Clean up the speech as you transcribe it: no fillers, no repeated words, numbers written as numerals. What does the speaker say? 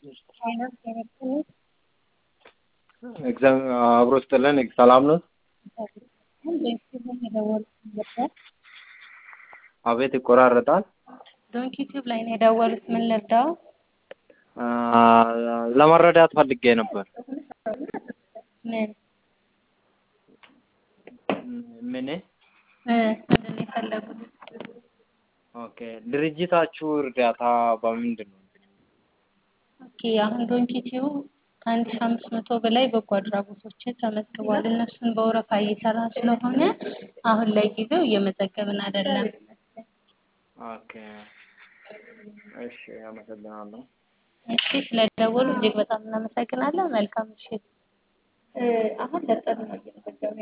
ፋይናንስ የመጣው ኤግዛም አብሮ ስትለን ሰላም ነው። አቤት ይቆራረጣል። ዶንኪ ቲዩብ ላይ ነው የደወሉት። ምን ልርዳው? ለመረዳት ፈልጌ ነበር። ምን ምን? ምንድን ነው የፈለጉት? ኦኬ ድርጅታችሁ እርዳታ በምንድን ነው? ኦኬ አሁን ዶንኪ ቲዩብ ከ1500 በላይ በጎ አድራጎቶችን ተመዝግቧል። እነሱን በወረፋ እየሰራ ስለሆነ አሁን ላይ ጊዜው እየመዘገብን አይደለም። ኦኬ እሺ፣ አመሰግናለሁ። እሺ ስለደወሉ እጅግ በጣም እናመሰግናለን። መልካም ምሽት። አሁን ለጥሩ ነው እየመዘገብን